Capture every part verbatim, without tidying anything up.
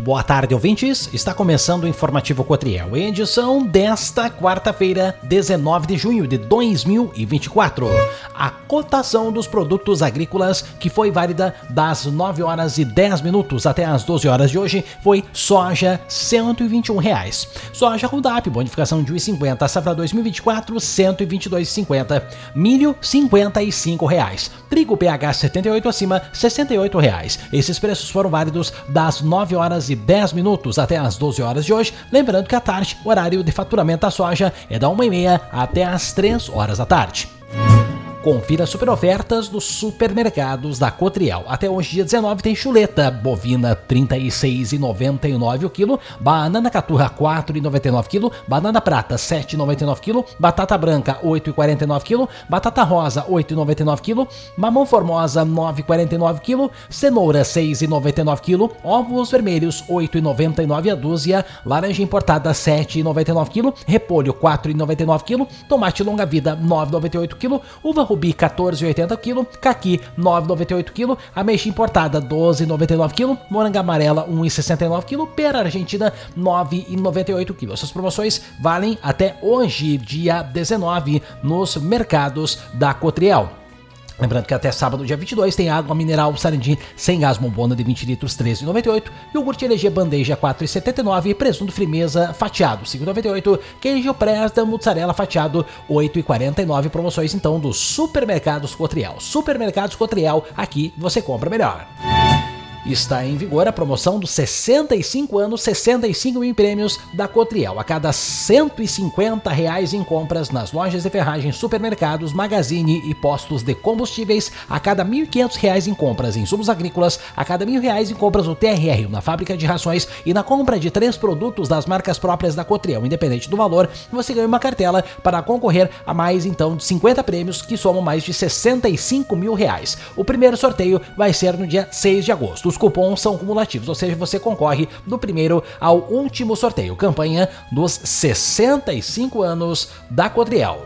Muito boa tarde, ouvintes. Está começando o Informativo Cotriel, edição desta quarta-feira, dezenove de junho de dois mil e vinte e quatro. A cotação dos produtos agrícolas, que foi válida das nove horas e dez minutos até as doze horas de hoje, foi soja cento e vinte e um reais. Soja Roundup, bonificação de um real e cinquenta, safra dois mil e vinte e quatro, cento e vinte e dois reais e cinquenta. Milho, cinquenta e cinco reais. Trigo P H setenta e oito acima, sessenta e oito reais. Esses preços foram válidos das nove horas e dez minutos até as doze horas de hoje. Lembrando que à tarde, o horário de faturamento da soja é da uma e meia até as três horas da tarde. Confira as super ofertas dos supermercados da Cotriel. Até hoje, dia dezenove, tem chuleta bovina trinta e seis reais e noventa e nove centavos o quilo, banana caturra quatro reais e noventa e nove centavos o quilo, banana prata sete reais e noventa e nove centavos o quilo, batata branca oito reais e quarenta e nove centavos o quilo, batata rosa oito reais e noventa e nove centavos o quilo, mamão formosa nove reais e quarenta e nove centavos o quilo, cenoura seis reais e noventa e nove centavos o quilo, ovos vermelhos oito reais e noventa e nove centavos a dúzia, laranja importada sete reais e noventa e nove centavos o quilo, repolho quatro reais e noventa e nove centavos o quilo, tomate longa vida nove reais e noventa e oito centavos o quilo, uva rubi quatorze reais e oitenta centavos o quilo, caqui nove reais e noventa e oito centavos o quilo, ameixa importada doze reais e noventa e nove centavos o quilo, moranga amarela um real e sessenta e nove centavos o quilo, pera argentina nove reais e noventa e oito centavos o quilo. Essas promoções valem até hoje, dia dezenove, nos mercados da Cotriel. Lembrando que até sábado, dia vinte e dois, tem água mineral Sarandi sem gás bombona de vinte litros, treze reais e noventa e oito centavos, iogurte L G bandeja quatro reais e setenta e nove centavos, presunto Frimeza fatiado cinco reais e noventa e oito centavos, queijo Presda mussarela fatiado oito reais e quarenta e nove centavos, promoções então dos supermercados Cotriel. Supermercados Cotriel, aqui você compra melhor. Está em vigor a promoção dos sessenta e cinco anos, sessenta e cinco mil prêmios da Cotriel. A cada cento e cinquenta reais em compras nas lojas de ferragens, supermercados, magazine e postos de combustíveis, a cada mil e quinhentos reais em compras em insumos agrícolas, a cada mil reais em compras no T R R, na fábrica de rações, e na compra de três produtos das marcas próprias da Cotriel, independente do valor, você ganha uma cartela para concorrer a mais então de cinquenta prêmios que somam mais de sessenta e cinco mil reais. O primeiro sorteio vai ser no dia seis de agosto. Os cupons são cumulativos, ou seja, você concorre do primeiro ao último sorteio. Campanha dos sessenta e cinco anos da Cotriel.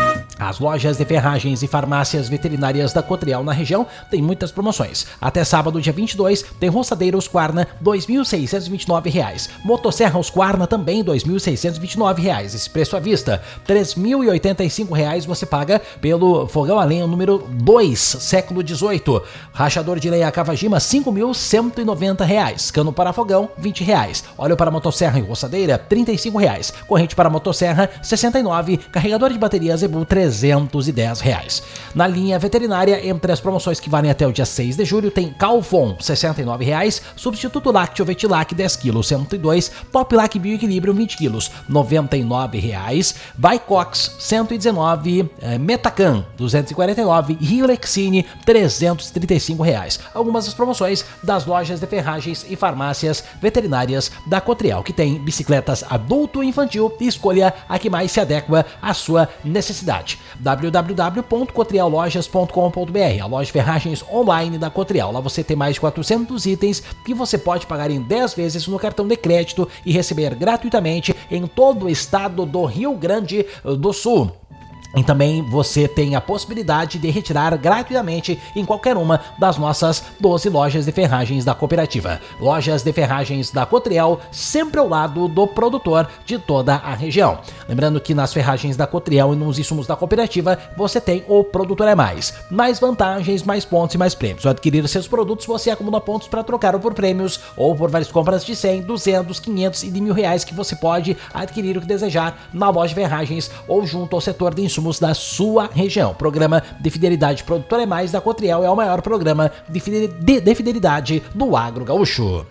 As lojas de ferragens e farmácias veterinárias da Cotriel na região têm muitas promoções. Até sábado, dia vinte e dois, tem roçadeira Husqvarna dois mil seiscentos e vinte e nove reais. Motosserra Husqvarna também dois mil seiscentos e vinte e nove reais. Esse preço à vista, três mil e oitenta e cinco reais você paga pelo fogão a lenha número dois, século dezoito. Rachador de lenha Kawajima, cinco mil cento e noventa reais. Cano para fogão, vinte reais. Óleo para motosserra e roçadeira, trinta e cinco reais. Corrente para motosserra, sessenta e nove reais. Carregador de bateria Zebu, trezentos e dez reais. Na linha veterinária, entre as promoções que valem até o dia seis de julho, tem Calfon, sessenta e nove reais, Substituto Lácteo Vetilac dez quilos, cento e dois, Top Lac Bioequilíbrio vinte quilos, noventa e nove reais, Vicox cento e dezenove, eh, Metacan duzentos e quarenta e nove, Rio Lexine trezentos e trinta e cinco reais. Algumas das promoções das lojas de ferragens e farmácias veterinárias da Cotriel, que tem bicicletas adulto e infantil, e escolha a que mais se adequa à sua necessidade. w w w ponto cotriel lojas ponto com ponto b r, a loja de ferragens online da Cotriel. Lá você tem mais de quatrocentos itens que você pode pagar em dez vezes no cartão de crédito e receber gratuitamente em todo o estado do Rio Grande do Sul. E também você tem a possibilidade de retirar gratuitamente em qualquer uma das nossas doze lojas de ferragens da cooperativa. Lojas de ferragens da Cotriel, sempre ao lado do produtor de toda a região. Lembrando que nas ferragens da Cotriel e nos insumos da cooperativa, você tem o Produtor é Mais. Mais vantagens, mais pontos e mais prêmios. Ao adquirir seus produtos, você acumula pontos para trocar por prêmios ou por várias compras de cem, duzentos, quinhentos e de mil reais que você pode adquirir o que desejar na loja de ferragens ou junto ao setor de insumos da sua região. Programa de Fidelidade Produtor é Mais da Cotriel é o maior programa de fidelidade do agro gaúcho.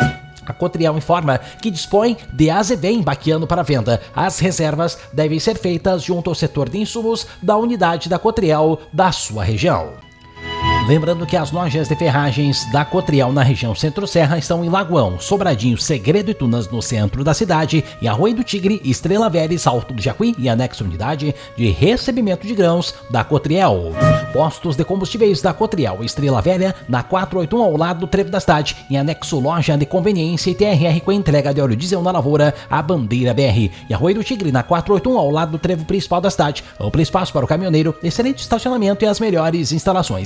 A Cotriel informa que dispõe de Azevém Baquiano para venda. As reservas devem ser feitas junto ao setor de insumos da unidade da Cotriel da sua região. Lembrando que as lojas de ferragens da Cotriel na região Centro-Serra estão em Lagoão, Sobradinho, Segredo e Tunas no centro da cidade, e Arroio do Tigre, Estrela Velha, Salto do Jacuí e anexo unidade de recebimento de grãos da Cotriel. Postos de combustíveis da Cotriel, Estrela Velha, na quatrocentos e oitenta e um ao lado do trevo da cidade, em anexo loja de conveniência e T R R com entrega de óleo diesel na lavoura, a Bandeira B R. E Arroio do Tigre, na quatrocentos e oitenta e um ao lado do trevo principal da cidade, amplo espaço para o caminhoneiro, excelente estacionamento e as melhores instalações. Em anexo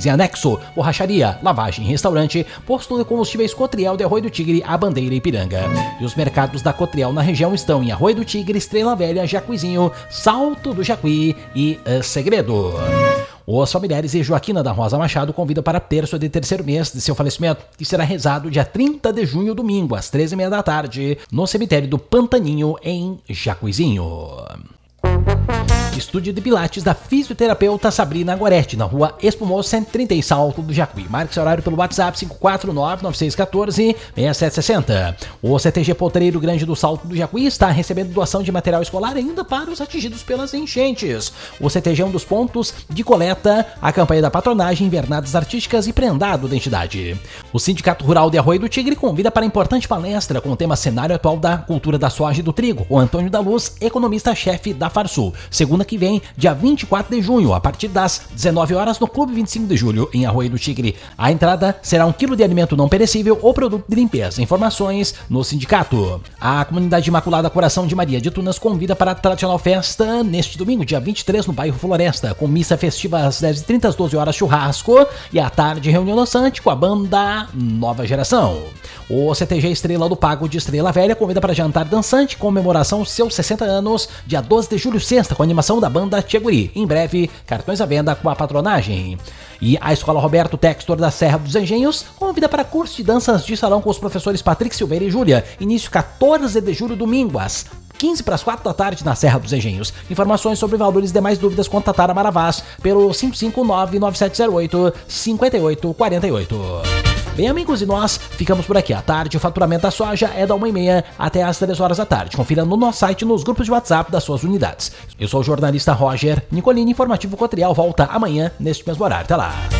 Farsul, borracharia, lavagem, restaurante, posto de combustíveis Cotriel de Arroio do Tigre, a Bandeira e Ipiranga. E os mercados da Cotriel na região estão em Arroio do Tigre, Estrela Velha, Jacuizinho, Salto do Jacuí e uh, Segredo. Os familiares de Joaquina da Rosa Machado convidam para a terça de terceiro mês de seu falecimento, que será rezado dia trinta de junho, domingo, às treze e meia da tarde, no cemitério do Pantaninho, em Jacuizinho. Estúdio de Pilates da fisioterapeuta Sabrina Goretti, na rua Espumoso cento e trinta em Salto do Jacuí. Marque seu horário pelo WhatsApp cinco quatro nove nove seis um quatro seis sete seis zero. O C T G Potreiro Grande do Salto do Jacuí está recebendo doação de material escolar ainda para os atingidos pelas enchentes. O C T G é um dos pontos de coleta, a campanha da patronagem, invernadas artísticas e prendado da entidade. O Sindicato Rural de Arroio do Tigre convida para a importante palestra com o tema Cenário Atual da Cultura da Soja e do Trigo, o Antônio da Luz, economista-chefe da Farsul. Segunda que vem, dia vinte e quatro de junho, a partir das dezenove horas, no Clube vinte e cinco de julho, em Arroio do Tigre. A entrada será um quilo de alimento não perecível ou produto de limpeza. Informações no sindicato. A comunidade Imaculada Coração de Maria de Tunas convida para a tradicional festa neste domingo, dia vinte e três, no bairro Floresta, com missa festiva às dez e trinta, às doze horas, churrasco, e à tarde, reunião dançante com a banda Nova Geração. O C T G Estrela do Pago de Estrela Velha convida para jantar dançante, comemoração seus sessenta anos, dia doze de julho, sexta, com animação da banda Tcheguri. Em breve, cartões à venda com a patronagem. E a Escola Roberto Textor da Serra dos Engenhos convida para curso de danças de salão com os professores Patrick Silveira e Júlia. Início quatorze de julho, domingo, às quinze para as quatro da tarde, na Serra dos Engenhos. Informações sobre valores e demais dúvidas, contatar a Maravaz pelo cinco cinco nove nove sete zero oito cinco oito quatro oito. Bem, amigos, e nós ficamos por aqui. À tarde, o faturamento da soja é da uma e meia até às três horas da tarde. Confira no nosso site, nos grupos de WhatsApp das suas unidades. Eu sou o jornalista Roger Nicolini, informativo Cotriel volta amanhã neste mesmo horário. Até lá!